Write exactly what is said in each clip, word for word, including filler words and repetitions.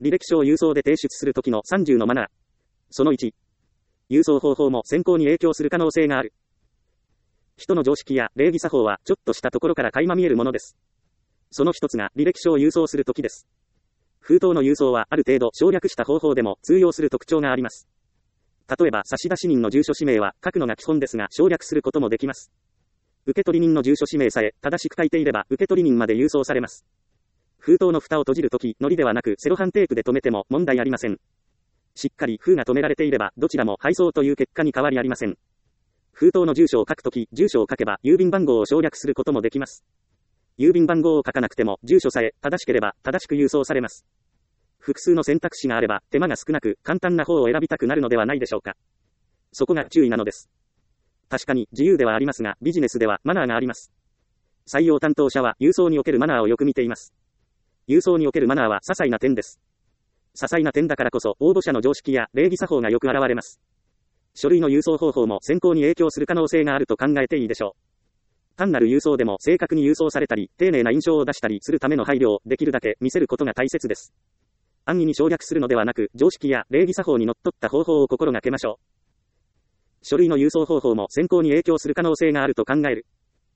履歴書を郵送で提出するときのさんじゅうのマナー。そのいち。郵送方法も選考に影響する可能性がある。人の常識や礼儀作法はちょっとしたところから垣間見えるものです。その一つが履歴書を郵送するときです。封筒の郵送はある程度省略した方法でも通用する特徴があります。例えば差出人の住所氏名は書くのが基本ですが省略することもできます。受取人の住所氏名さえ正しく書いていれば受取人まで郵送されます。封筒の蓋を閉じるとき、糊ではなくセロハンテープで留めても問題ありません。しっかり封が止められていればどちらも配送という結果に変わりありません。封筒の住所を書くとき、住所を書けば郵便番号を省略することもできます。郵便番号を書かなくても住所さえ正しければ正しく郵送されます。複数の選択肢があれば手間が少なく簡単な方を選びたくなるのではないでしょうか。そこが注意なのです。確かに自由ではありますがビジネスではマナーがあります。採用担当者は郵送におけるマナーをよく見ています。郵送におけるマナーは些細な点です。些細な点だからこそ応募者の常識や礼儀作法がよく現れます。書類の郵送方法も選考に影響する可能性があると考えていいでしょう。単なる郵送でも正確に郵送されたり丁寧な印象を出したりするための配慮をできるだけ見せることが大切です。安易に省略するのではなく常識や礼儀作法にのっとった方法を心がけましょう。書類の郵送方法も選考に影響する可能性があると考える。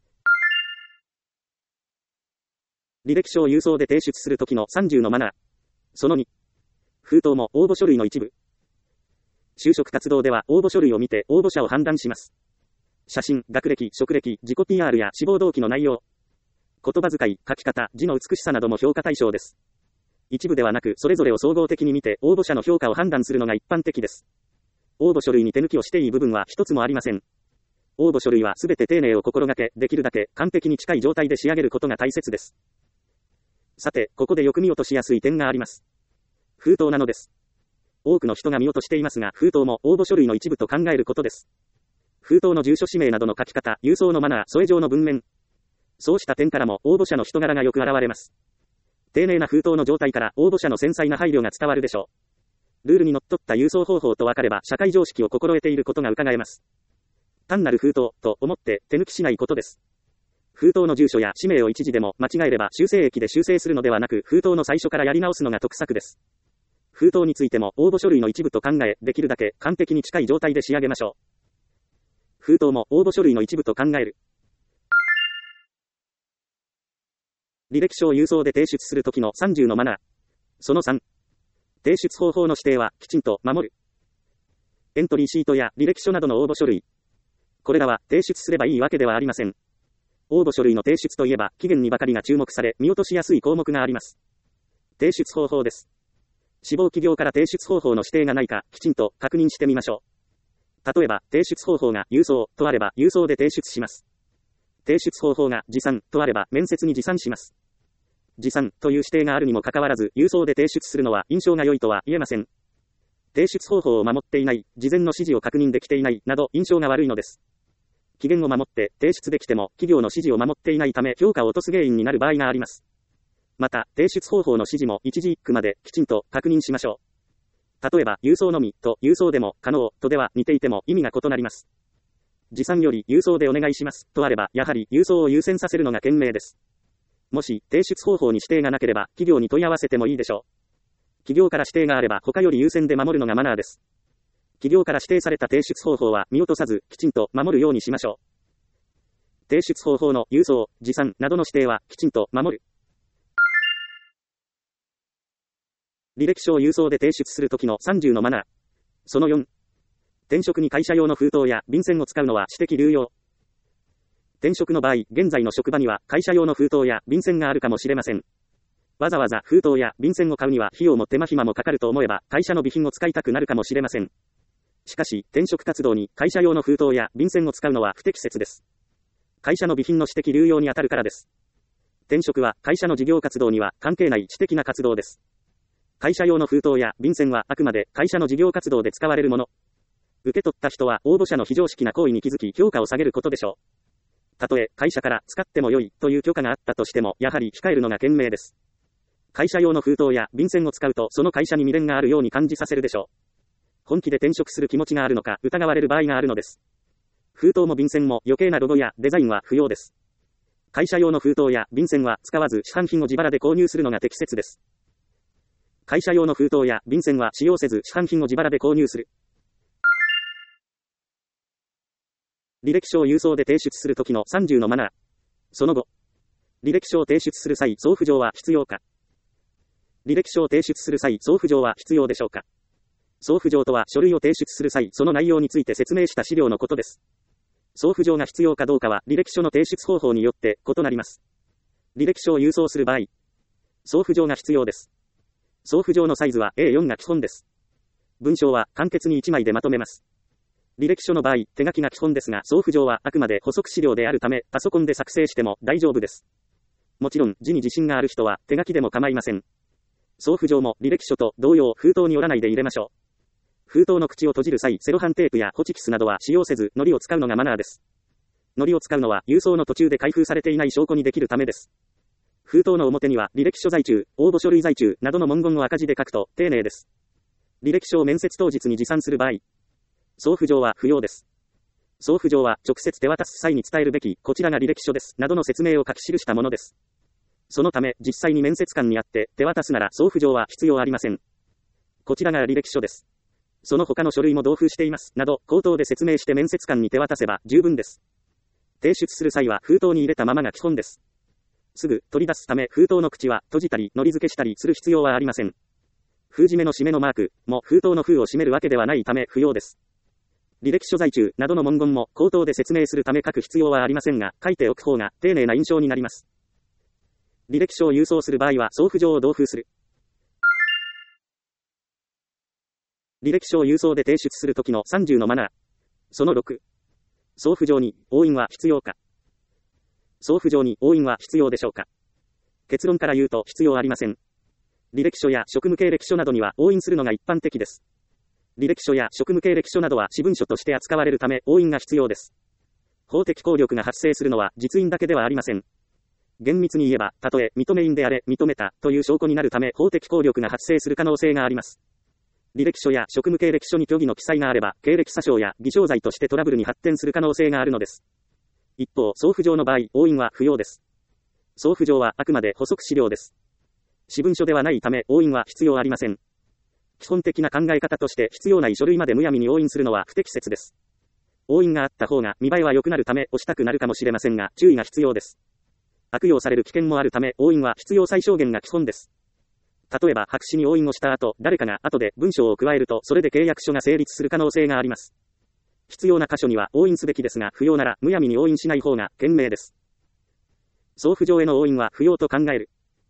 履歴書を郵送で提出するときのさんじゅうのマナー。そのに。封筒も応募書類の一部。就職活動では応募書類を見て応募者を判断します。写真、学歴、職歴、自己 ピーアール や志望動機の内容。言葉遣い、書き方、字の美しさなども評価対象です。一部ではなくそれぞれを総合的に見て応募者の評価を判断するのが一般的です。応募書類に手抜きをしていい部分は一つもありません。応募書類はすべて丁寧を心がけ、できるだけ完璧に近い状態で仕上げることが大切です。さて、ここでよく見落としやすい点があります。封筒なのです。多くの人が見落としていますが、封筒も応募書類の一部と考えることです。封筒の住所氏名などの書き方、郵送のマナー、添え状の文面。そうした点からも応募者の人柄がよく現れます。丁寧な封筒の状態から応募者の繊細な配慮が伝わるでしょう。ルールにのっとった郵送方法と分かれば社会常識を心得ていることが伺えます。単なる封筒と思って手抜きしないことです。封筒の住所や氏名を一時でも間違えれば修正液で修正するのではなく封筒の最初からやり直すのが得策です。封筒についても応募書類の一部と考え、できるだけ完璧に近い状態で仕上げましょう。封筒も応募書類の一部と考える。履歴書を郵送で提出するときのさんじゅうのマナー。そのさん。提出方法の指定はきちんと守る。エントリーシートや履歴書などの応募書類。これらは提出すればいいわけではありません。応募書類の提出といえば期限にばかりが注目され見落としやすい項目があります。提出方法です。志望企業から提出方法の指定がないかきちんと確認してみましょう。例えば提出方法が郵送とあれば郵送で提出します。提出方法が持参とあれば面接に持参します。持参という指定があるにもかかわらず郵送で提出するのは印象が良いとは言えません。提出方法を守っていない、事前の指示を確認できていないなど印象が悪いのです。期限を守って提出できても企業の指示を守っていないため評価を落とす原因になる場合があります。また提出方法の指示も一字一句まできちんと確認しましょう。例えば郵送のみと郵送でも可能とでは似ていても意味が異なります。持参より郵送でお願いしますとあればやはり郵送を優先させるのが賢明です。もし提出方法に指定がなければ企業に問い合わせてもいいでしょう。企業から指定があれば他より優先で守るのがマナーです。企業から指定された提出方法は見落とさずきちんと守るようにしましょう。提出方法の郵送、持参などの指定はきちんと守る。履歴書を郵送で提出するときのさんじゅうのマナー。そのよん。転職に会社用の封筒や便箋を使うのは私的流用。転職の場合、現在の職場には会社用の封筒や便箋があるかもしれません。わざわざ封筒や便箋を買うには費用も手間暇もかかると思えば会社の備品を使いたくなるかもしれません。しかし、転職活動に会社用の封筒や便箋を使うのは不適切です。会社の備品の私的流用に当たるからです。転職は会社の事業活動には関係ない私的な活動です。会社用の封筒や便箋はあくまで会社の事業活動で使われるもの。受け取った人は応募者の非常識な行為に気づき評価を下げることでしょう。たとえ会社から使っても良いという許可があったとしてもやはり控えるのが賢明です。会社用の封筒や便箋を使うとその会社に未練があるように感じさせるでしょう。本気で転職する気持ちがあるのか疑われる場合があるのです。封筒も便箋も余計なロゴやデザインは不要です。会社用の封筒や便箋は使わず市販品を自腹で購入するのが適切です。 会社用の封筒や便箋は使用せず市販品を自腹で購入する。履歴書を郵送で提出するときのさんじゅうのマナー。その後、履歴書を提出する際、送付状は必要か。履歴書を提出する際、送付状は必要でしょうか。送付状とは書類を提出する際、その内容について説明した資料のことです。送付状が必要かどうかは履歴書の提出方法によって異なります。履歴書を郵送する場合、送付状が必要です。送付状のサイズは エーよん が基本です。文章は簡潔にいちまいでまとめます。履歴書の場合、手書きが基本ですが、送付状はあくまで補足資料であるため、パソコンで作成しても大丈夫です。もちろん、字に自信がある人は手書きでも構いません。送付状も履歴書と同様、封筒に折らないで入れましょう。封筒の口を閉じる際、セロハンテープやホチキスなどは使用せず、糊を使うのがマナーです。糊を使うのは、郵送の途中で開封されていない証拠にできるためです。封筒の表には、履歴書在中、応募書類在中などの文言を赤字で書くと丁寧です。履歴書を面接当日に持参する場合、送付状は不要です。送付状は直接手渡す際に伝えるべき、こちらが履歴書です、などの説明を書き記したものです。そのため、実際に面接官にあって手渡すなら送付状は必要ありません。こちらが履歴書です。その他の書類も同封しています、など、口頭で説明して面接官に手渡せば十分です。提出する際は封筒に入れたままが基本です。すぐ取り出すため封筒の口は閉じたり、糊付けしたりする必要はありません。封締めの締めのマークも封筒の封を閉めるわけではないため不要です。履歴書在中などの文言も口頭で説明するため書く必要はありませんが、書いておく方が丁寧な印象になります。履歴書を郵送する場合は送付状を同封する。履歴書を郵送で提出するときのさんじゅうのマナー。そのろく。送付状に押印は必要か。送付状に押印は必要でしょうか。結論から言うと必要ありません。履歴書や職務経歴書などには押印するのが一般的です。履歴書や職務経歴書などは私文書として扱われるため押印が必要です。法的効力が発生するのは実印だけではありません。厳密に言えば、たとえ認め印であれ認めたという証拠になるため法的効力が発生する可能性があります。履歴書や職務経歴書に虚偽の記載があれば、経歴詐称や偽証罪としてトラブルに発展する可能性があるのです。一方、送付状の場合、押印は不要です。送付状はあくまで補足資料です。私文書ではないため、押印は必要ありません。基本的な考え方として必要ない書類までむやみに押印するのは不適切です。押印があった方が見栄えは良くなるため押したくなるかもしれませんが、注意が必要です。悪用される危険もあるため、押印は必要最小限が基本です。例えば白紙に押印をした後、誰かが後で文章を加えると、それで契約書が成立する可能性があります。必要な箇所には押印すべきですが、不要ならむやみに押印しない方が賢明です。送付状への押印は不要と考える。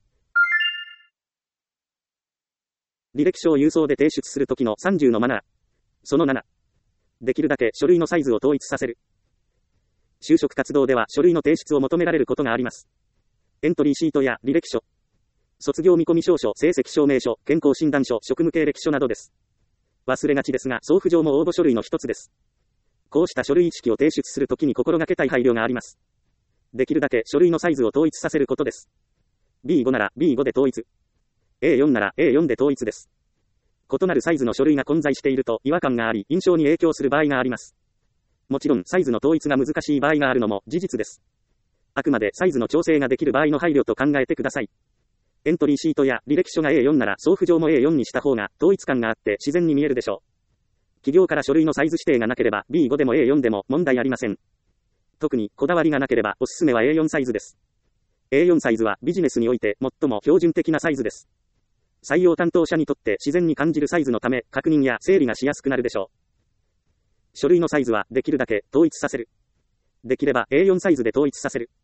履歴書を郵送で提出するときのさんじゅうのマナー。そのなな。できるだけ書類のサイズを統一させる。就職活動では書類の提出を求められることがあります。エントリーシートや履歴書、卒業見込み証書、成績証明書、健康診断書、職務経歴書などです。忘れがちですが、送付状も応募書類の一つです。こうした書類一式を提出するときに心がけたい配慮があります。できるだけ書類のサイズを統一させることです。ビーご なら ビーご で統一。エーよん なら エーよん で統一です。異なるサイズの書類が混在していると違和感があり、印象に影響する場合があります。もちろん、サイズの統一が難しい場合があるのも事実です。あくまでサイズの調整ができる場合の配慮と考えてください。エントリーシートや履歴書が エーよん なら送付状も エーよん にした方が統一感があって自然に見えるでしょう。企業から書類のサイズ指定がなければ ビーご でも エーよん でも問題ありません。特にこだわりがなければおすすめは エーよん サイズです。エーよん サイズはビジネスにおいて最も標準的なサイズです。採用担当者にとって自然に感じるサイズのため確認や整理がしやすくなるでしょう。書類のサイズはできるだけ統一させる。できれば エーよん サイズで統一させる。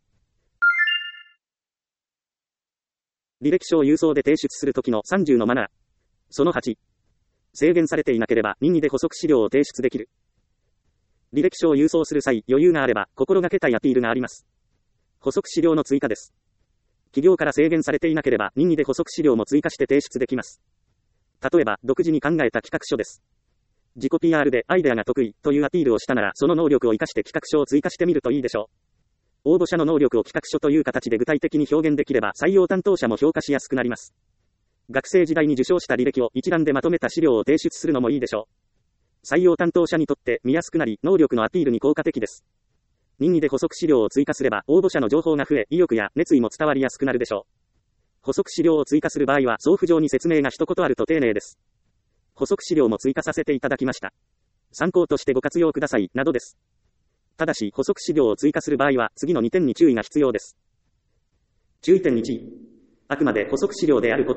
履歴書を郵送で提出するときのさんじゅうのマナー。そのはち。制限されていなければ任意で補足資料を提出できる。履歴書を郵送する際、余裕があれば心がけたいアピールがあります。補足資料の追加です。企業から制限されていなければ任意で補足資料も追加して提出できます。例えば、独自に考えた企画書です。自己 ピーアール でアイデアが得意というアピールをしたなら、その能力を活かして企画書を追加してみるといいでしょう。応募者の能力を企画書という形で具体的に表現できれば採用担当者も評価しやすくなります。学生時代に受賞した履歴を一覧でまとめた資料を提出するのもいいでしょう。採用担当者にとって見やすくなり、能力のアピールに効果的です。任意で補足資料を追加すれば、応募者の情報が増え、意欲や熱意も伝わりやすくなるでしょ補足資料を追加する場合は送付上に説明が一言あると丁寧です。補足資料も追加させていただきました。参考としてご活用ください、などです。ただし補足資料を追加する場合は次のにてんに注意が必要です。注意点いち、あくまで補足資料であること。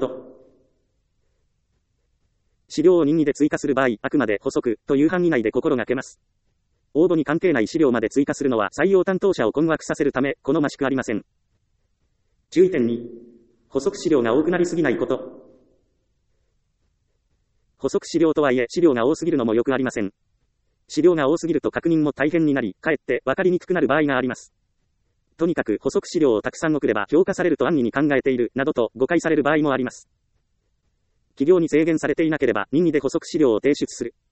資料を任意で追加する場合、あくまで補足という範囲内で心がけます。応募に関係ない資料まで追加するのは採用担当者を困惑させるため、好ましくありません。注意点に、補足資料が多くなりすぎないこと。補足資料とはいえ資料が多すぎるのもよくありません。資料が多すぎると確認も大変になり、かえって分かりにくくなる場合があります。とにかく補足資料をたくさん送れば評価されると安易に考えている、などと誤解される場合もあります。企業に制限されていなければ任意で補足資料を提出する。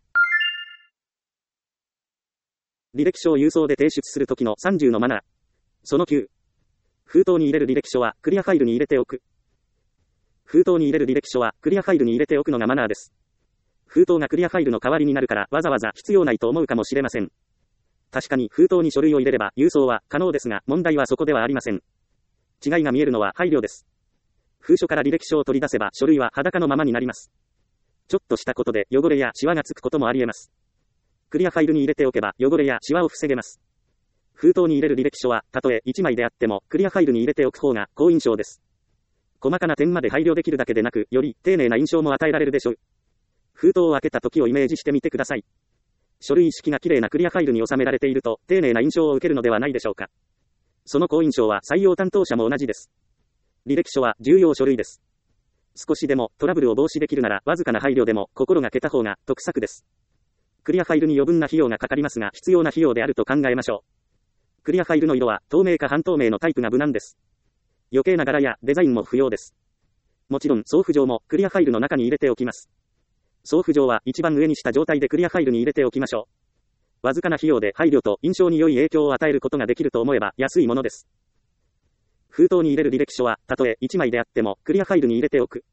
履歴書を郵送で提出するときのさんじゅうのマナー。そのきゅう。封筒に入れる履歴書はクリアファイルに入れておく。封筒に入れる履歴書はクリアファイルに入れておくのがマナーです。封筒がクリアファイルの代わりになるからわざわざ必要ないと思うかもしれません。確かに封筒に書類を入れれば郵送は可能ですが問題はそこではありません。違いが見えるのは配慮です。封書から履歴書を取り出せば書類は裸のままになります。ちょっとしたことで汚れやシワがつくこともあり得ます。クリアファイルに入れておけば汚れやシワを防げます。封筒に入れる履歴書はたとえいちまいであってもクリアファイルに入れておく方が好印象です。細かな点まで配慮できるだけでなくより丁寧な印象も与えられるでしょう。封筒を開けた時をイメージしてみてください。書類式が綺麗なクリアファイルに収められていると丁寧な印象を受けるのではないでしょうか。その好印象は採用担当者も同じです。履歴書は重要書類です。少しでもトラブルを防止できるならわずかな配慮でも心がけた方が得策です。クリアファイルに余分な費用がかかりますが必要な費用であると考えましょう。クリアファイルの色は透明か半透明のタイプが無難です。余計な柄やデザインも不要です。もちろん送付状もクリアファイルの中に入れておきます。送付状は一番上にした状態でクリアファイルに入れておきましょう。わずかな費用で配慮と印象に良い影響を与えることができると思えば安いものです。封筒に入れる履歴書はたとえいちまいであってもクリアファイルに入れておく。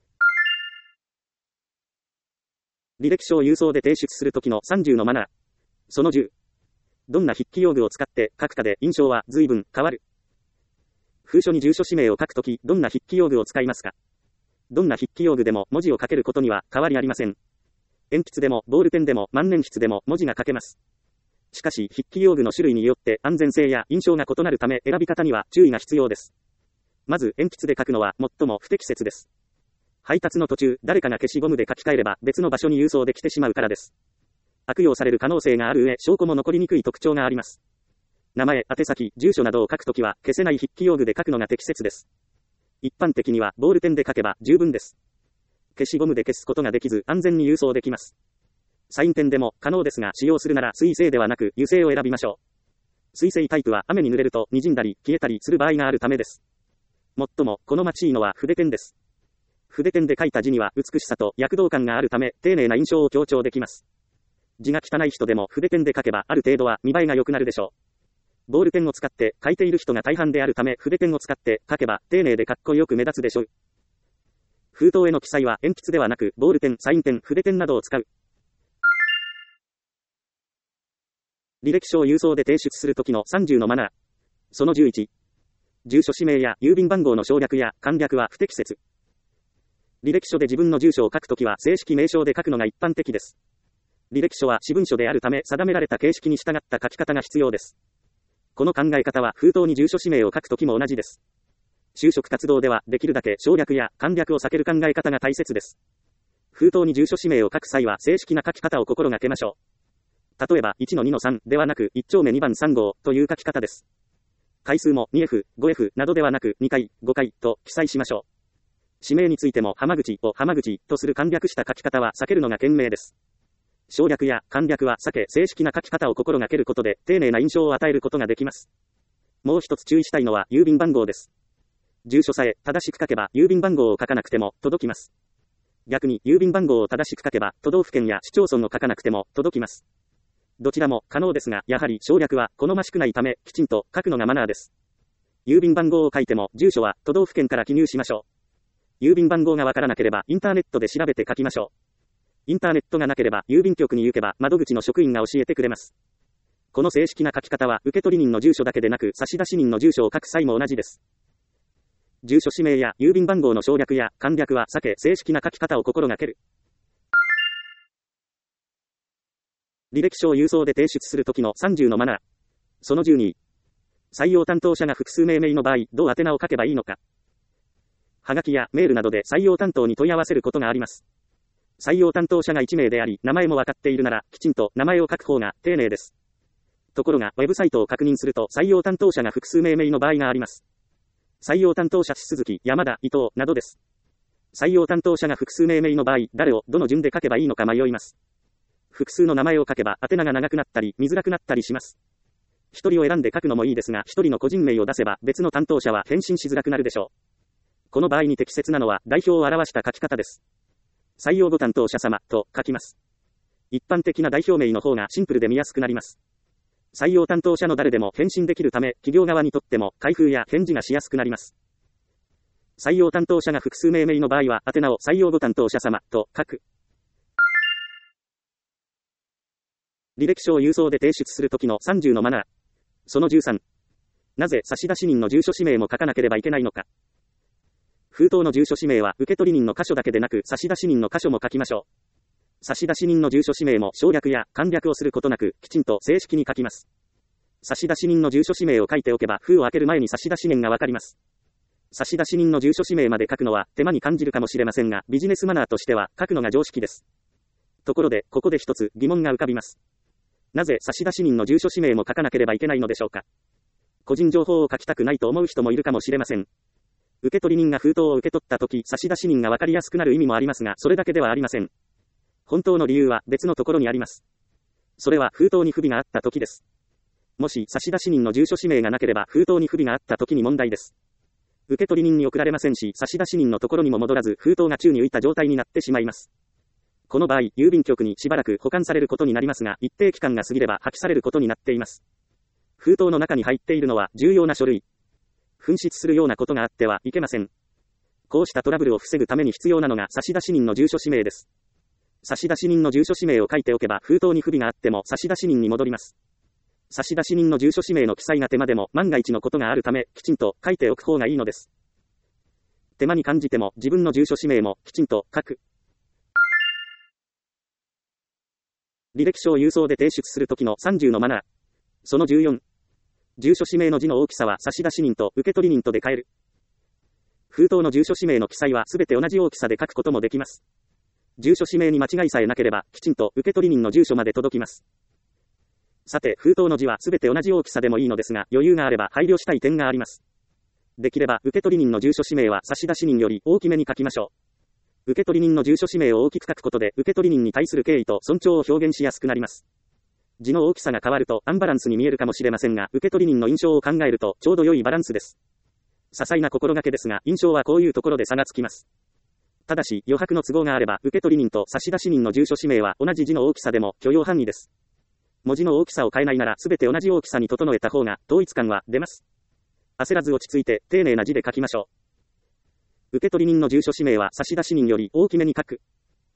履歴書を郵送で提出するときのさんじゅうのマナー。そのじゅう。どんな筆記用具を使って書くかで印象は随分変わる。封書に住所氏名を書くときどんな筆記用具を使いますか。どんな筆記用具でも文字を書けることには変わりありません。鉛筆でもボールペンでも万年筆でも文字が書けます。しかし筆記用具の種類によって安全性や印象が異なるため選び方には注意が必要です。まず鉛筆で書くのは最も不適切です。配達の途中誰かが消しゴムで書き換えれば別の場所に郵送できてしまうからです。悪用される可能性がある上証拠も残りにくい特徴があります。名前、宛先、住所などを書くときは消せない筆記用具で書くのが適切です。一般的にはボールペンで書けば十分です。消しゴムで消すことができず安全に郵送できます。サインペンでも可能ですが使用するなら水性ではなく油性を選びましょう。水性タイプは雨に濡れると滲んだり消えたりする場合があるためです。もっとも好ましいのは筆ペンです。筆ペンで書いた字には美しさと躍動感があるため丁寧な印象を強調できます。字が汚い人でも筆ペンで書けばある程度は見栄えが良くなるでしょう。ボールペンを使って書いている人が大半であるため筆ペンを使って書けば丁寧でかっこよく目立つでしょう。封筒への記載は鉛筆ではなくボールペン、サインペン、筆ペンなどを使う。履歴書を郵送で提出するときのさんじゅうのマナー。そのじゅういち。住所氏名や郵便番号の省略や簡略は不適切。履歴書で自分の住所を書くときは正式名称で書くのが一般的です。履歴書は私文書であるため定められた形式に従った書き方が必要です。この考え方は封筒に住所氏名を書くときも同じです。就職活動ではできるだけ省略や簡略を避ける考え方が大切です。封筒に住所氏名を書く際は正式な書き方を心がけましょう。例えば いちのにのさん ではなくいち丁目にばんさん号という書き方です。回数も にエフ、ごエフ などではなくにかい、ごかいと記載しましょう。氏名についても浜口を浜口とする簡略した書き方は避けるのが賢明です。省略や簡略は避け正式な書き方を心がけることで丁寧な印象を与えることができます。もう一つ注意したいのは郵便番号です。住所さえ正しく書けば郵便番号を書かなくても届きます。逆に郵便番号を正しく書けば都道府県や市町村を書かなくても届きます。どちらも可能ですがやはり省略は好ましくないためきちんと書くのがマナーです。郵便番号を書いても住所は都道府県から記入しましょう。郵便番号がわからなければインターネットで調べて書きましょう。インターネットがなければ郵便局に行けば窓口の職員が教えてくれます。この正式な書き方は受取人の住所だけでなく差出人の住所を書く際も同じです。 住所氏名や郵便番号の省略や簡略は避け、正式な書き方を心がける。履歴書を郵送で提出するときのさんじゅうのマナー。そのじゅうに。採用担当者が複数名名の場合、どう宛名を書けばいいのか。はがきやメールなどで採用担当に問い合わせることがあります。採用担当者がいち名であり、名前も分かっているなら、きちんと名前を書く方が丁寧です。ところが、ウェブサイトを確認すると、採用担当者が複数名名の場合があります。採用担当者鈴木、山田、伊藤、などです。採用担当者が複数名名の場合、誰をどの順で書けばいいのか迷います。複数の名前を書けば、宛名が長くなったり、見づらくなったりします。一人を選んで書くのもいいですが、一人の個人名を出せば、別の担当者は返信しづらくなるでしょう。この場合に適切なのは、代表を表した書き方です。採用ご担当者様と書きます。一般的な代表名の方がシンプルで見やすくなります。採用担当者の誰でも返信できるため、企業側にとっても開封や返事がしやすくなります。採用担当者が複数名名の場合は、宛名を採用ご担当者様と書く。履歴書を郵送で提出するときのさんじゅうのマナー。そのじゅうさん。なぜ差出人の住所氏名も書かなければいけないのか。封筒の住所氏名は受取人の箇所だけでなく差出人の箇所も書きましょう。差出人の住所氏名も省略や簡略をすることなくきちんと正式に書きます。差出人の住所氏名を書いておけば封を開ける前に差出人がわかります。差出人の住所氏名まで書くのは手間に感じるかもしれませんが、ビジネスマナーとしては書くのが常識です。ところで、ここで一つ疑問が浮かびます。なぜ差出人の住所氏名も書かなければいけないのでしょうか。個人情報を書きたくないと思う人もいるかもしれません。受取人が封筒を受け取ったとき、差出人がわかりやすくなる意味もありますが、それだけではありません。本当の理由は別のところにあります。それは封筒に不備があったときです。もし差出人の住所氏名がなければ封筒に不備があったときに問題です。受取人に送られませんし、差出人のところにも戻らず封筒が宙に浮いた状態になってしまいます。この場合、郵便局にしばらく保管されることになりますが、一定期間が過ぎれば破棄されることになっています。封筒の中に入っているのは重要な書類。紛失するようなことがあってはいけません。こうしたトラブルを防ぐために必要なのが差出人の住所氏名です。差出人の住所氏名を書いておけば封筒に不備があっても差出人に戻ります。差出人の住所氏名の記載が手間でも万が一のことがあるためきちんと書いておく方がいいのです。手間に感じても自分の住所氏名もきちんと書く。履歴書を郵送で提出するときのさんじゅうのマナー。そのじゅうよん。住所氏名の字の大きさは差出人と受取人とで変える。封筒の住所氏名の記載はすべて同じ大きさで書くこともできます。住所氏名に間違いさえなければ、きちんと受取人の住所まで届きます。さて、封筒の字はすべて同じ大きさでもいいのですが、余裕があれば配慮したい点があります。できれば、受取人の住所氏名は差出人より大きめに書きましょう。受取人の住所氏名を大きく書くことで、受取人に対する敬意と尊重を表現しやすくなります。字の大きさが変わるとアンバランスに見えるかもしれませんが、受取人の印象を考えるとちょうど良いバランスです。些細な心がけですが、印象はこういうところで差がつきます。ただし、余白の都合があれば、受取人と差出人の住所氏名は同じ字の大きさでも許容範囲です。文字の大きさを変えないなら、すべて同じ大きさに整えた方が統一感は出ます。焦らず落ち着いて丁寧な字で書きましょう。受取人の住所氏名は差出人より大きめに書く。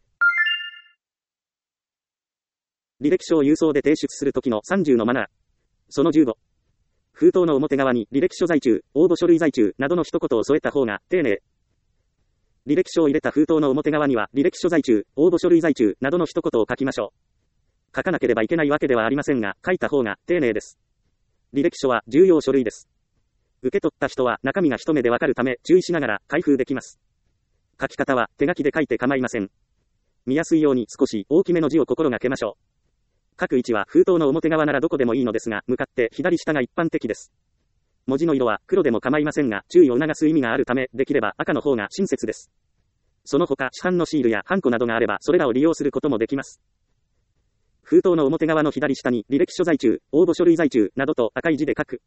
履歴書を郵送で提出するときのさんじゅうのマナー。そのじゅうご。封筒の表側に履歴書在中、応募書類在中などの一言を添えた方が丁寧。履歴書を入れた封筒の表側には履歴書在中、応募書類在中などの一言を書きましょう。書かなければいけないわけではありませんが、書いた方が丁寧です。履歴書は重要書類です。受け取った人は中身が一目でわかるため注意しながら開封できます。書き方は手書きで書いて構いません。見やすいように少し大きめの字を心がけましょう。書く位置は封筒の表側ならどこでもいいのですが、向かって左下が一般的です。文字の色は黒でも構いませんが、注意を促す意味があるため、できれば赤の方が親切です。その他、市販のシールやハンコなどがあれば、それらを利用することもできます。封筒の表側の左下に、履歴書在中、応募書類在中、などと赤い字で書く。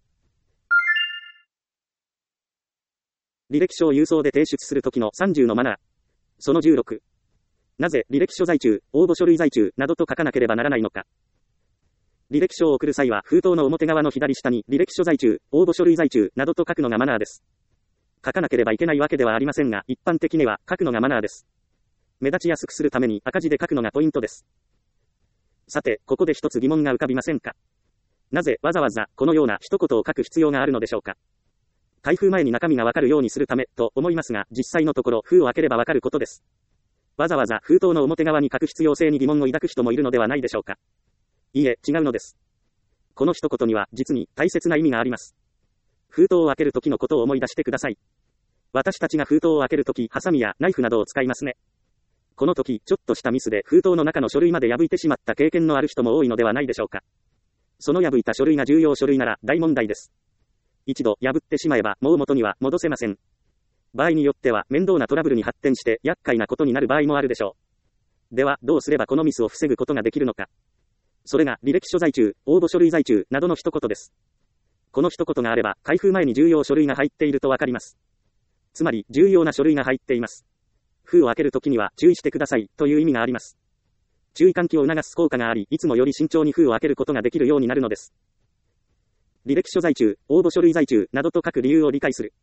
履歴書を郵送で提出するときのさんじゅうのマナー。そのじゅうろく。なぜ、履歴書在中、応募書類在中、などと書かなければならないのか。履歴書を送る際は、封筒の表側の左下に、履歴書在中、応募書類在中、などと書くのがマナーです。書かなければいけないわけではありませんが、一般的には書くのがマナーです。目立ちやすくするために赤字で書くのがポイントです。さて、ここで一つ疑問が浮かびませんか。なぜ、わざわざ、このような一言を書く必要があるのでしょうか。 開封前に中身がわかるようにするため、と思いますが、実際のところ、封を開ければわかることです。わざわざ封筒の表側に書く必要性に疑問を抱く人もいるのではないでしょうか。いいえ、違うのです。この一言には、実に大切な意味があります。封筒を開ける時のことを思い出してください。私たちが封筒を開けるとき、ハサミやナイフなどを使いますね。この時、ちょっとしたミスで封筒の中の書類まで破いてしまった経験のある人も多いのではないでしょうか。その破いた書類が重要書類なら大問題です。一度破ってしまえばもう元には戻せません。場合によっては面倒なトラブルに発展して厄介なことになる場合もあるでしょう。では、どうすればこのミスを防ぐことができるのか。それが履歴書在中、応募書類在中などの一言です。この一言があれば、開封前に重要書類が入っているとわかります。つまり、重要な書類が入っています。封を開けるときには注意してくださいという意味があります。注意喚起を促す効果があり、いつもより慎重に封を開けることができるようになるのです。履歴書在中、応募書類在中などと書く理由を理解する。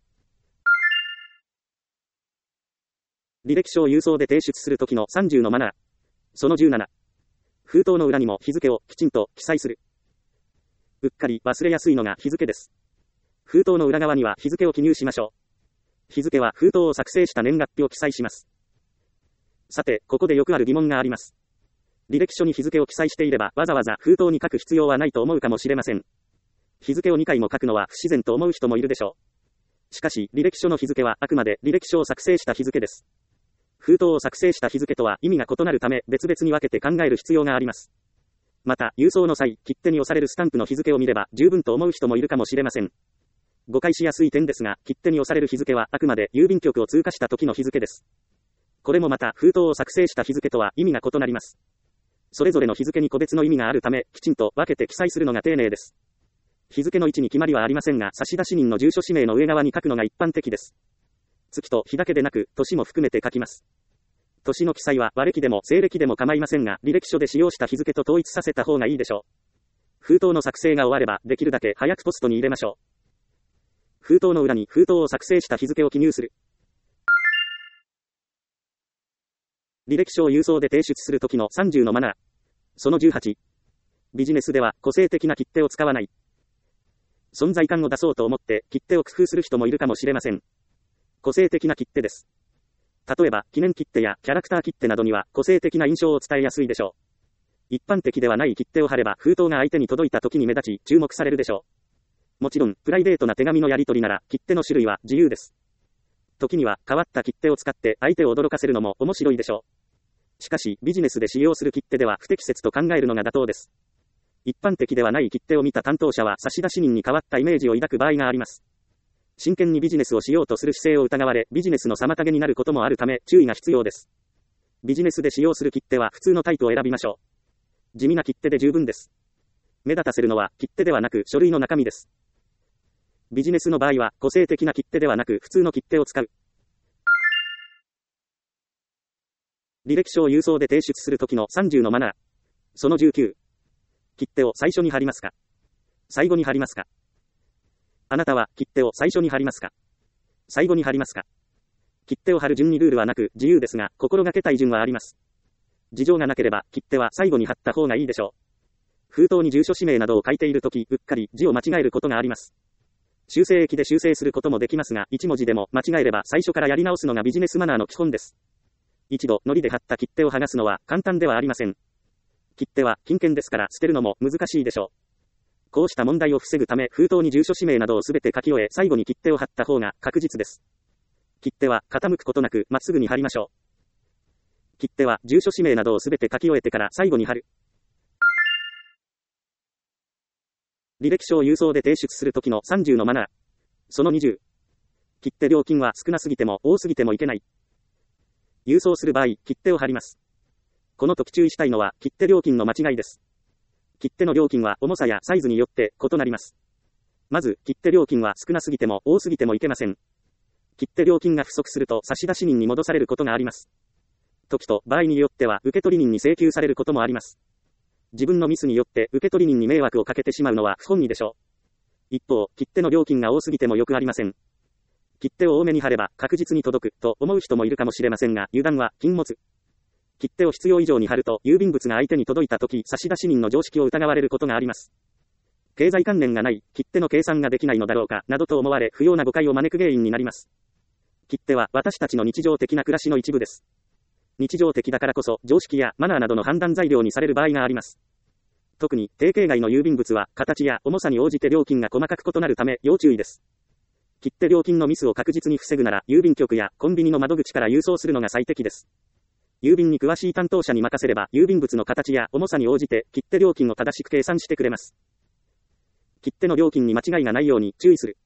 履歴書を郵送で提出するときのさんじゅうのマナー。そのじゅうなな。封筒の裏にも日付をきちんと記載する。うっかり忘れやすいのが日付です。封筒の裏側には日付を記入しましょう。日付は封筒を作成した年月日を記載します。さて、ここでよくある疑問があります。履歴書に日付を記載していれば、わざわざ封筒に書く必要はないと思うかもしれません。日付をにかいも書くのは不自然と思う人もいるでしょう。しかし、履歴書の日付はあくまで履歴書を作成した日付です。封筒を作成した日付とは意味が異なるため、別々に分けて考える必要があります。また、郵送の際、切手に押されるスタンプの日付を見れば十分と思う人もいるかもしれません。誤解しやすい点ですが、切手に押される日付はあくまで郵便局を通過した時の日付です。これもまた、封筒を作成した日付とは意味が異なります。それぞれの日付に個別の意味があるため、きちんと分けて記載するのが丁寧です。日付の位置に決まりはありませんが、差出人の住所氏名の上側に書くのが一般的です。月と日だけでなく、年も含めて書きます。年の記載は和暦でも西暦でも構いませんが、履歴書で使用した日付と統一させた方がいいでしょう。封筒の作成が終われば、できるだけ早くポストに入れましょう。封筒の裏に封筒を作成した日付を記入する。履歴書を郵送で提出するときのさんじゅうのマナー。そのじゅうはち。ビジネスでは個性的な切手を使わない。存在感を出そうと思って切手を工夫する人もいるかもしれません。個性的な切手です。例えば、記念切手やキャラクター切手などには個性的な印象を伝えやすいでしょう。一般的ではない切手を貼れば封筒が相手に届いた時に目立ち注目されるでしょう。もちろん、プライベートな手紙のやり取りなら切手の種類は自由です。時には変わった切手を使って相手を驚かせるのも面白いでしょう。しかし、ビジネスで使用する切手では不適切と考えるのが妥当です。一般的ではない切手を見た担当者は差出人に変わったイメージを抱く場合があります。真剣にビジネスをしようとする姿勢を疑われ、ビジネスの妨げになることもあるため、注意が必要です。ビジネスで使用する切手は普通のタイプを選びましょう。地味な切手で十分です。目立たせるのは切手ではなく書類の中身です。ビジネスの場合は個性的な切手ではなく普通の切手を使う。履歴書を郵送で提出するときのさんじゅうのマナー。そのじゅうきゅう。切手を最初に貼りますか？最後に貼りますか？あなたは切手を最初に貼りますか？最後に貼りますか？切手を貼る順にルールはなく自由ですが、心がけたい順はあります。事情がなければ切手は最後に貼った方がいいでしょう。封筒に住所氏名などを書いているとき、うっかり字を間違えることがあります。修正液で修正することもできますが、一文字でも間違えれば最初からやり直すのがビジネスマナーの基本です。一度糊で貼った切手を剥がすのは簡単ではありません。切手は金券ですから捨てるのも難しいでしょう。こうした問題を防ぐため、封筒に住所氏名などをすべて書き終え、最後に切手を貼った方が確実です。切手は傾くことなくまっすぐに貼りましょう。切手は住所氏名などをすべて書き終えてから最後に貼る。履歴書を郵送で提出するときのさんじゅうのマナー。そのにじゅう。切手料金は少なすぎても多すぎてもいけない。郵送する場合、切手を貼ります。この時注意したいのは切手料金の間違いです。切手の料金は重さやサイズによって異なります。まず、切手料金は少なすぎても多すぎてもいけません。切手料金が不足すると差出人に戻されることがあります。時と場合によっては受取人に請求されることもあります。自分のミスによって受取人に迷惑をかけてしまうのは不本意でしょう。一方、切手の料金が多すぎてもよくありません。切手を多めに貼れば確実に届くと思う人もいるかもしれませんが、油断は禁物。切手を必要以上に貼ると、郵便物が相手に届いたとき、差出人の常識を疑われることがあります。 経済関連がない、切手の計算ができないのだろうか、などと思われ不要な誤解を招く原因になります。切手は私たちの日常的な暮らしの一部です。日常的だからこそ常識やマナーなどの判断材料にされる場合があります。特に定型外の郵便物は形や重さに応じて料金が細かく異なるため要注意です。切手料金のミスを確実に防ぐなら郵便局やコンビニの窓口から郵送するのが最適です。郵便に詳しい担当者に任せれば郵便物の形や重さに応じて切手料金を正しく計算してくれます。切手の料金に間違いがないように注意する。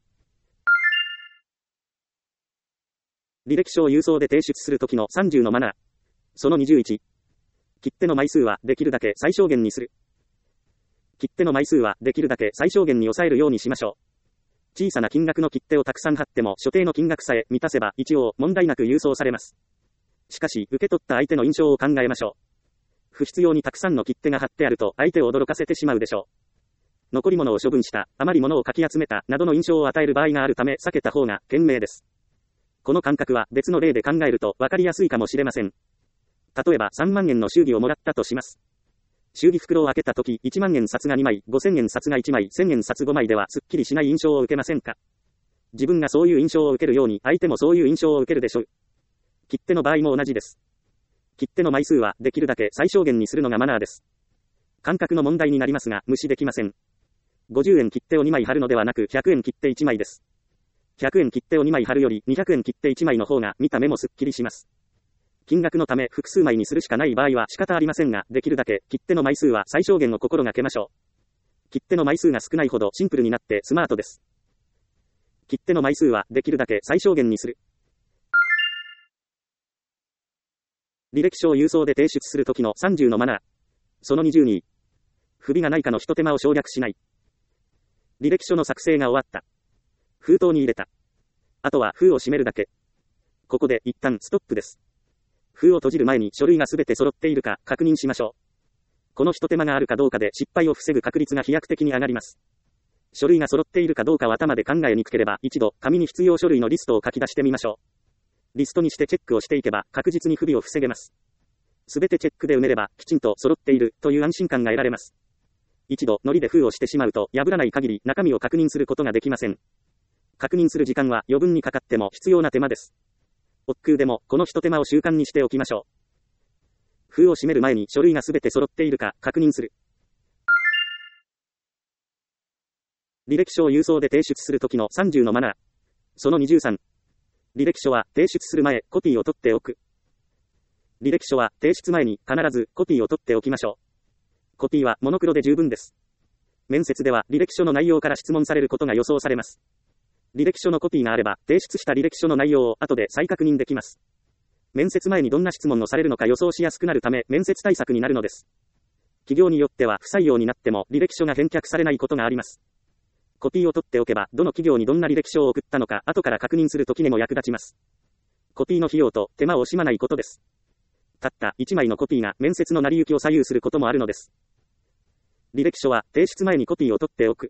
履歴書を郵送で提出するときのさんじゅうのマナー。そのにじゅういち。切手の枚数はできるだけ最小限にする。切手の枚数はできるだけ最小限に抑えるようにしましょう。小さな金額の切手をたくさん貼っても所定の金額さえ満たせば一応問題なく郵送されます。しかし受け取った相手の印象を考えましょう。不必要にたくさんの切手が貼ってあると相手を驚かせてしまうでしょう。残り物を処分した、余り物をかき集めたなどの印象を与える場合があるため避けた方が賢明です。この感覚は別の例で考えると分かりやすいかもしれません。例えばさんまんえんの祝儀をもらったとします。祝儀袋を開けたときいちまんえん札がにまい、ごせんえん札がいちまい、せんえん札ごまいではすっきりしない印象を受けませんか？自分がそういう印象を受けるように相手もそういう印象を受けるでしょう。切手の場合も同じです。切手の枚数はできるだけ最小限にするのがマナーです。感覚の問題になりますが無視できません。ごじゅうえん切手をにまい貼るのではなくひゃくえん切手いちまいです。ひゃくえん切手をにまい貼るよりにひゃくえん切手いちまいの方が見た目もすっきりします。金額のため複数枚にするしかない場合は仕方ありませんが、できるだけ切手の枚数は最小限を心がけましょう。切手の枚数が少ないほどシンプルになってスマートです。切手の枚数はできるだけ最小限にする。履歴書を郵送で提出するときのさんじゅうのマナー。そのにじゅうに。不備がないかの一手間を省略しない。履歴書の作成が終わった。封筒に入れた。あとは封を閉めるだけ。ここで一旦ストップです。封を閉じる前に書類がすべて揃っているか確認しましょう。この一手間があるかどうかで失敗を防ぐ確率が飛躍的に上がります。書類が揃っているかどうかは頭で考えにくければ一度紙に必要書類のリストを書き出してみましょう。リストにしてチェックをしていけば確実に不備を防げます。すべてチェックで埋めればきちんと揃っているという安心感が得られます。一度ノリで封をしてしまうと破らない限り中身を確認することができません。確認する時間は余分にかかっても必要な手間です。億劫でもこの一手間を習慣にしておきましょう。封を閉める前に書類がすべて揃っているか確認する。履歴書を郵送で提出するときのさんじゅうのマナー。そのにじゅうさん。履歴書は提出する前コピーを取っておく。履歴書は提出前に必ずコピーを取っておきましょう。コピーはモノクロで十分です。面接では履歴書の内容から質問されることが予想されます。履歴書のコピーがあれば、提出した履歴書の内容を後で再確認できます。面接前にどんな質問をされるのか予想しやすくなるため、面接対策になるのです。企業によっては不採用になっても履歴書が返却されないことがあります。コピーを取っておけば、どの企業にどんな履歴書を送ったのか、後から確認するときにも役立ちます。コピーの費用と手間を惜しまないことです。たったいちまいのコピーが面接の成り行きを左右することもあるのです。履歴書は提出前にコピーを取っておく。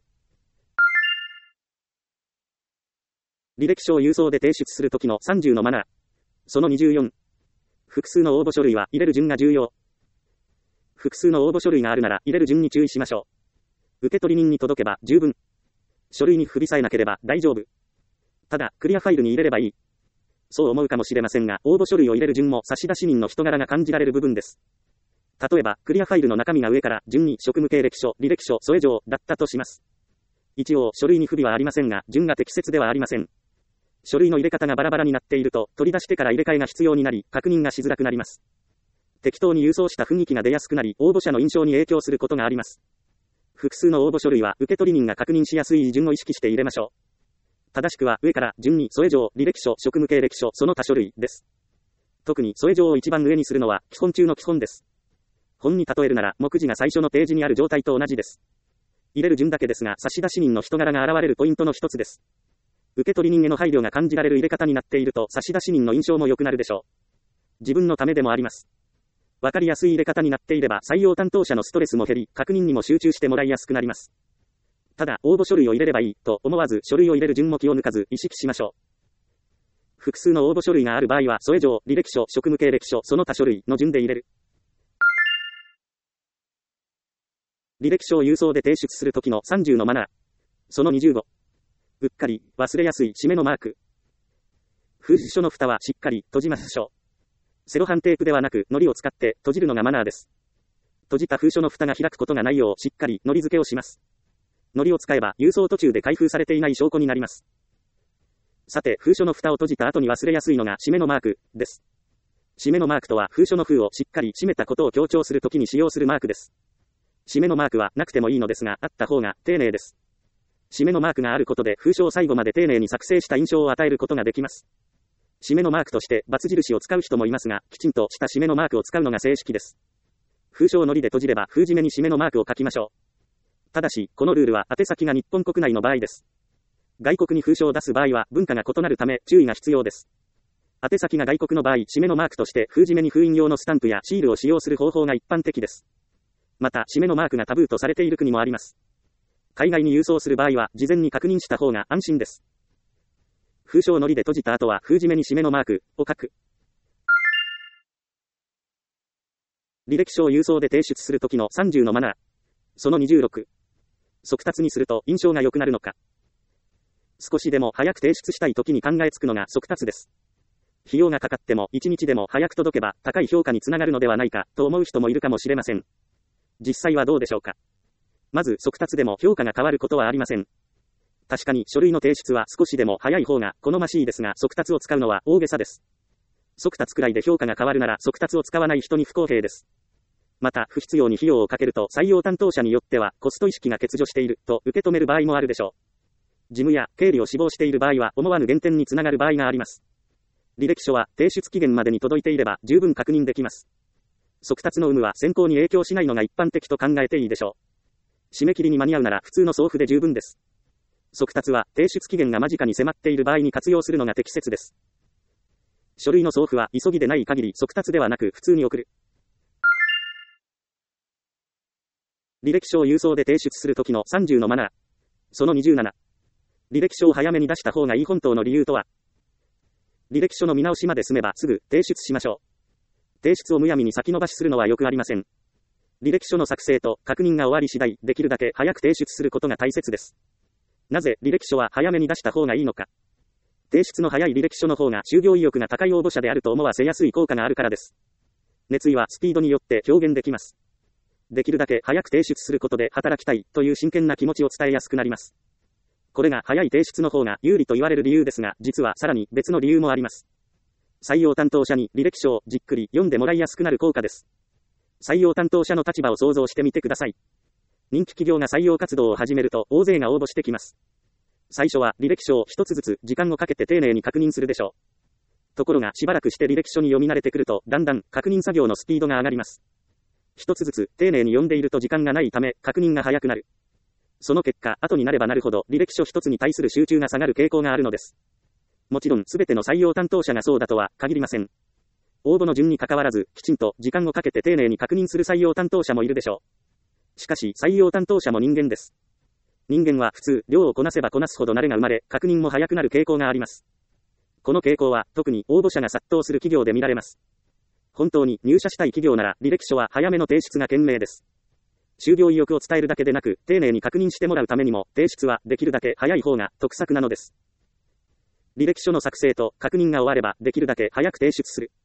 履歴書を郵送で提出するときのさんじゅうのマナー。そのにじゅうよん。複数の応募書類は入れる順が重要。複数の応募書類があるなら入れる順に注意しましょう。受取人に届けば十分。書類に不備さえなければ大丈夫。ただ、クリアファイルに入れればいい。そう思うかもしれませんが、応募書類を入れる順も差出人の人柄が感じられる部分です。例えば、クリアファイルの中身が上から順に職務経歴書、履歴書、添え状だったとします。一応、書類に不備はありませんが、順が適切ではありません。書類の入れ方がバラバラになっていると、取り出してから入れ替えが必要になり、確認がしづらくなります。適当に郵送した雰囲気が出やすくなり、応募者の印象に影響することがあります。複数の応募書類は、受取人が確認しやすい順を意識して入れましょう。正しくは、上から順に添え状、履歴書、職務経歴書、その他書類です。特に添え状を一番上にするのは、基本中の基本です。本に例えるなら、目次が最初のページにある状態と同じです。入れる順だけですが、差出人の人柄が現れるポイントの一つです。受取人への配慮が感じられる入れ方になっていると、差出人の印象も良くなるでしょう。自分のためでもあります。わかりやすい入れ方になっていれば、採用担当者のストレスも減り、確認にも集中してもらいやすくなります。ただ、応募書類を入れればいい、と思わず、書類を入れる順も気を抜かず、意識しましょう。複数の応募書類がある場合は、添え状、履歴書、職務経歴書、その他書類の順で入れる。 履歴書を郵送で提出するときのさんじゅうのマナー。そのにじゅうご。うっかり、忘れやすい締めのマーク。封書の蓋はしっかり閉じましょう。セロハンテープではなく、糊を使って閉じるのがマナーです。閉じた封書の蓋が開くことがないようしっかり糊付けをします。糊を使えば郵送途中で開封されていない証拠になります。さて、封書の蓋を閉じた後に忘れやすいのが締めのマークです。締めのマークとは封書の封をしっかり閉めたことを強調するときに使用するマークです。締めのマークはなくてもいいのですが、あった方が丁寧です。締めのマークがあることで封書を最後まで丁寧に作成した印象を与えることができます。締めのマークとして×印を使う人もいますが、きちんとした締めのマークを使うのが正式です。封書を糊で閉じれば封締めに締めのマークを書きましょう。ただし、このルールは宛先が日本国内の場合です。外国に封書を出す場合は文化が異なるため注意が必要です。宛先が外国の場合、締めのマークとして封締めに封印用のスタンプやシールを使用する方法が一般的です。また、締めのマークがタブーとされている国もあります。海外に郵送する場合は事前に確認した方が安心です。封書を糊で閉じた後は封締めに締めのマークを書く。履歴書を郵送で提出するときのさんじゅうのマナー。そのにじゅうろく。速達にすると印象が良くなるのか。少しでも早く提出したいときに考えつくのが速達です。費用がかかってもいちにちでも早く届けば高い評価につながるのではないかと思う人もいるかもしれません。実際はどうでしょうか。まず速達でも評価が変わることはありません。確かに書類の提出は少しでも早い方が好ましいですが、速達を使うのは大げさです。速達くらいで評価が変わるなら速達を使わない人に不公平です。また、不必要に費用をかけると採用担当者によってはコスト意識が欠如していると受け止める場合もあるでしょう。事務や経理を志望している場合は思わぬ減点につながる場合があります。履歴書は提出期限までに届いていれば十分確認できます。速達の有無は選考に影響しないのが一般的と考えていいでしょう。締め切りに間に合うなら普通の送付で十分です。速達は提出期限が間近に迫っている場合に活用するのが適切です。書類の送付は急ぎでない限り速達ではなく普通に送る。履歴書を郵送で提出するときのさんじゅうのマナー。そのにじゅうなな。履歴書を早めに出した方がいい本当の理由とは。履歴書の見直しまで済めばすぐ提出しましょう。提出をむやみに先延ばしするのはよくありません。履歴書の作成と確認が終わり次第、できるだけ早く提出することが大切です。なぜ履歴書は早めに出した方がいいのか。提出の早い履歴書の方が就業意欲が高い応募者であると思わせやすい効果があるからです。熱意はスピードによって表現できます。できるだけ早く提出することで働きたいという真剣な気持ちを伝えやすくなります。これが早い提出の方が有利と言われる理由ですが、実はさらに別の理由もあります。採用担当者に履歴書をじっくり読んでもらいやすくなる効果です。採用担当者の立場を想像してみてください。人気企業が採用活動を始めると大勢が応募してきます。最初は履歴書を一つずつ時間をかけて丁寧に確認するでしょう。ところがしばらくして履歴書に読み慣れてくるとだんだん確認作業のスピードが上がります。一つずつ丁寧に読んでいると時間がないため確認が早くなる。その結果、後になればなるほど履歴書一つに対する集中が下がる傾向があるのです。もちろんすべての採用担当者がそうだとは限りません。応募の順に関わらず、きちんと時間をかけて丁寧に確認する採用担当者もいるでしょう。しかし、採用担当者も人間です。人間は普通、量をこなせばこなすほど慣れが生まれ、確認も早くなる傾向があります。この傾向は、特に応募者が殺到する企業で見られます。本当に入社したい企業なら、履歴書は早めの提出が賢明です。就業意欲を伝えるだけでなく、丁寧に確認してもらうためにも、提出はできるだけ早い方が得策なのです。履歴書の作成と確認が終われば、できるだけ早く提出する。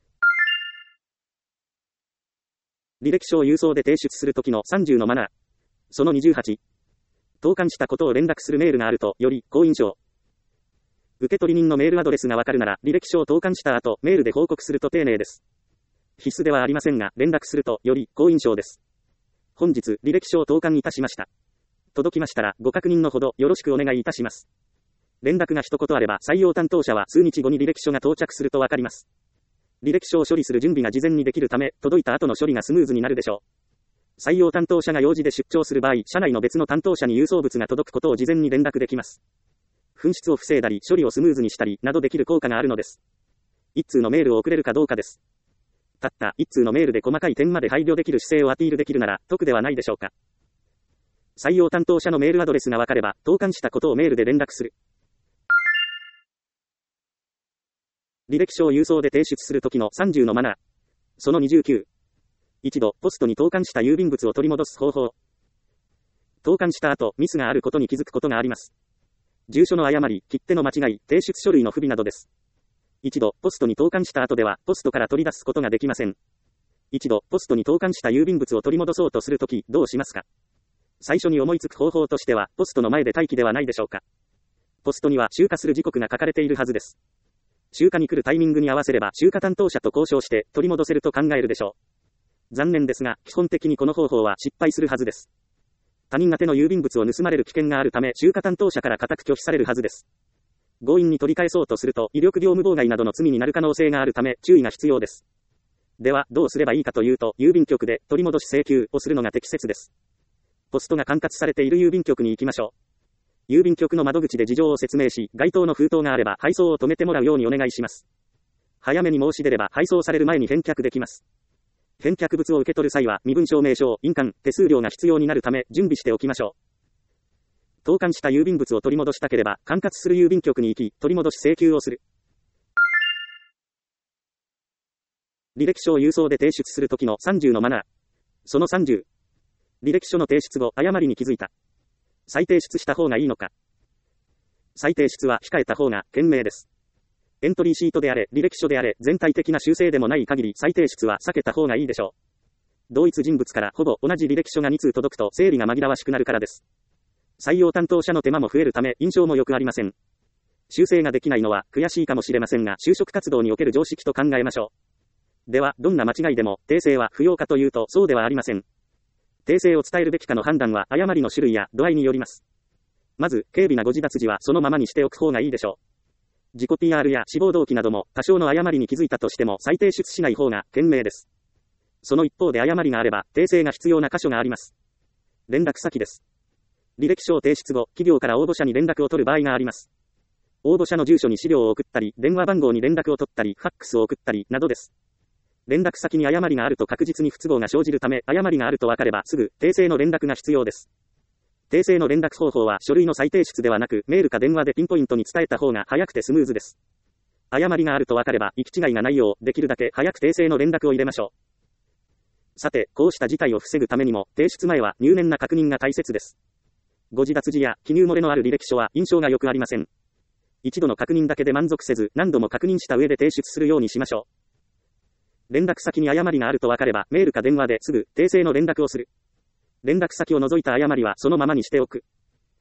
履歴書を郵送で提出するときのさんじゅうのマナー。そのにじゅうはち。投函したことを連絡するメールがあると、より好印象。受取人のメールアドレスがわかるなら、履歴書を投函した後、メールで報告すると丁寧です。必須ではありませんが、連絡すると、より好印象です。本日、履歴書を投函いたしました。届きましたら、ご確認のほど、よろしくお願いいたします。連絡が一言あれば、採用担当者は数日後に履歴書が到着するとわかります。履歴書を処理する準備が事前にできるため、届いた後の処理がスムーズになるでしょう。採用担当者が用事で出張する場合、社内の別の担当者に郵送物が届くことを事前に連絡できます。紛失を防いだり、処理をスムーズにしたり、などできる効果があるのです。一通のメールを送れるかどうかです。たった一通のメールで細かい点まで配慮できる姿勢をアピールできるなら、得ではないでしょうか。採用担当者のメールアドレスがわかれば、投函したことをメールで連絡する。履歴書を郵送で提出するときのさんじゅうのマナー。そのにじゅうきゅう。一度、ポストに投函した郵便物を取り戻す方法。 投函した後、ミスがあることに気づくことがあります。住所の誤り、切手の間違い、提出書類の不備などです。一度、ポストに投函した後では、ポストから取り出すことができません。一度、ポストに投函した郵便物を取り戻そうとするとき、どうしますか？最初に思いつく方法としては、ポストの前で待機ではないでしょうか。ポストには集荷する時刻が書かれているはずです。集荷に来るタイミングに合わせれば、集荷担当者と交渉して取り戻せると考えるでしょう。残念ですが、基本的にこの方法は失敗するはずです。他人宛ての郵便物を盗まれる危険があるため、集荷担当者から固く拒否されるはずです。強引に取り返そうとすると、威力業務妨害などの罪になる可能性があるため、注意が必要です。では、どうすればいいかというと、郵便局で取り戻し請求をするのが適切です。ポストが管轄されている郵便局に行きましょう。郵便局の窓口で事情を説明し、該当の封筒があれば配送を止めてもらうようにお願いします。早めに申し出れば配送される前に返却できます。返却物を受け取る際は、身分証明書、印鑑、手数料が必要になるため、準備しておきましょう。投函した郵便物を取り戻したければ、管轄する郵便局に行き、取り戻し請求をする。履歴書を郵送で提出するときのさんじゅうのマナー。そのさんじゅう。履歴書の提出後、誤りに気づいた。再提出した方がいいのか。再提出は控えた方が賢明です。エントリーシートであれ、履歴書であれ、全体的な修正でもない限り再提出は避けた方がいいでしょう。同一人物からほぼ同じ履歴書がに通届くと整理が紛らわしくなるからです。採用担当者の手間も増えるため、印象も良くありません。修正ができないのは悔しいかもしれませんが、就職活動における常識と考えましょう。では、どんな間違いでも、訂正は不要かというと、そうではありません。訂正を伝えるべきかの判断は、誤りの種類や度合いによります。まず、軽微なご自立時はそのままにしておく方がいいでしょう。自己 ピーアール や志望動機なども、多少の誤りに気づいたとしても再提出しない方が賢明です。その一方で誤りがあれば、訂正が必要な箇所があります。連絡先です。履歴書を提出後、企業から応募者に連絡を取る場合があります。応募者の住所に資料を送ったり、電話番号に連絡を取ったり、ファックスを送ったり、などです。連絡先に誤りがあると確実に不都合が生じるため、誤りがあると分かればすぐ、訂正の連絡が必要です。訂正の連絡方法は書類の再提出ではなく、メールか電話でピンポイントに伝えた方が早くてスムーズです。誤りがあると分かれば、行き違いがないよう、できるだけ早く訂正の連絡を入れましょう。さて、こうした事態を防ぐためにも、提出前は入念な確認が大切です。ご自立時や記入漏れのある履歴書は印象が良くありません。一度の確認だけで満足せず、何度も確認した上で提出するようにしましょう。連絡先に誤りがあると分かれば、メールか電話ですぐ訂正の連絡をする。連絡先を除いた誤りはそのままにしておく。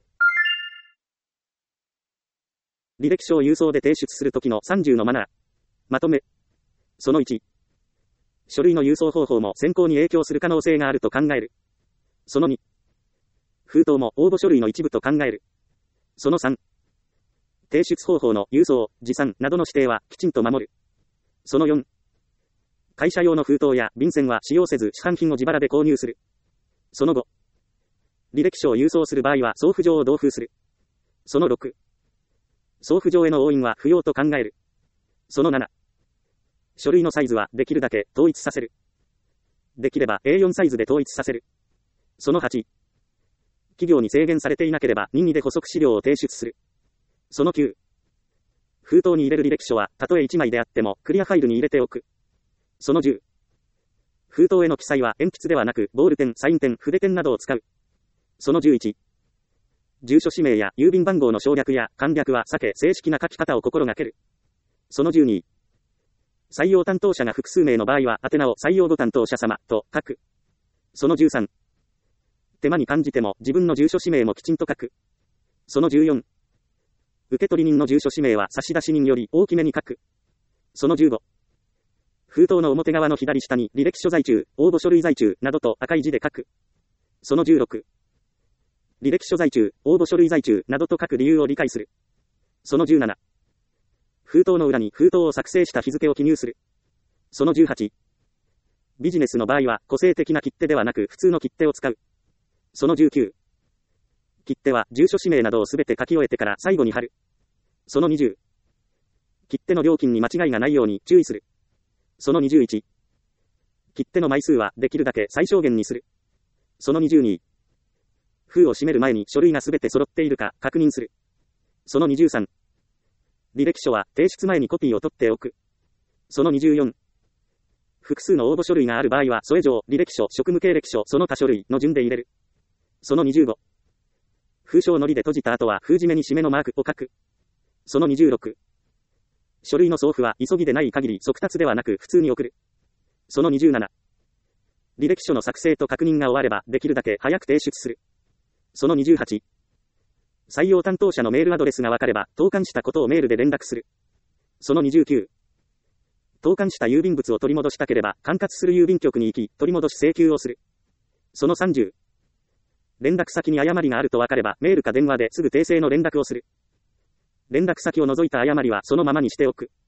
履歴書を郵送で提出するときのさんじゅうのマナー。まとめ。そのいち。書類の郵送方法も選考に影響する可能性があると考える。そのに。封筒も応募書類の一部と考える。そのさん。提出方法の郵送、持参などの指定はきちんと守る。そのよん。会社用の封筒や便箋は使用せず市販品を自腹で購入する。そのご。履歴書を郵送する場合は送付状を同封する。そのろく。送付状への押印は不要と考える。そのなな。書類のサイズはできるだけ統一させる。できれば エーよん サイズで統一させる。そのはち。企業に制限されていなければ任意で補足資料を提出する。そのきゅう。封筒に入れる履歴書はたとえいちまいであってもクリアファイルに入れておく。そのじゅう。封筒への記載は鉛筆ではなくボールペン、サインペン、筆ペンなどを使う。そのじゅういち。住所氏名や郵便番号の省略や簡略は避け正式な書き方を心がける。そのじゅうに。採用担当者が複数名の場合は宛名を採用ご担当者様と書く。そのじゅうさん。手間に感じても自分の住所氏名もきちんと書く。そのじゅうよん。受取人の住所氏名は差出人より大きめに書く。そのじゅうご。封筒の表側の左下に履歴書在中、応募書類在中などと赤い字で書く。そのじゅうろく。履歴書在中、応募書類在中などと書く理由を理解する。そのじゅうなな。封筒の裏に封筒を作成した日付を記入する。そのじゅうはち。ビジネスの場合は個性的な切手ではなく普通の切手を使う。そのじゅうきゅう。切手は住所氏名などをすべて書き終えてから最後に貼る。そのにじゅう。切手の料金に間違いがないように注意する。そのにじゅういち。切手の枚数はできるだけ最小限にする。そのにじゅうに。封を閉める前に書類がすべて揃っているか確認する。そのにじゅうさん。履歴書は提出前にコピーを取っておく。そのにじゅうよん。複数の応募書類がある場合は添え状、履歴書、職務経歴書、その他書類の順で入れる。そのにじゅうご。 封書を糊で閉じた後は封締めに締めのマークを書く。そのにじゅうろく。書類の送付は急ぎでない限り速達ではなく普通に送る。そのにじゅうなな。履歴書の作成と確認が終わればできるだけ早く提出する。そのにじゅうはち。採用担当者のメールアドレスが分かれば投函したことをメールで連絡する。そのにじゅうきゅう。投函した郵便物を取り戻したければ管轄する郵便局に行き取り戻し請求をする。そのさんじゅう。連絡先に誤りがあると分かればメールか電話ですぐ訂正の連絡をする。連絡先を除いた誤りはそのままにしておく。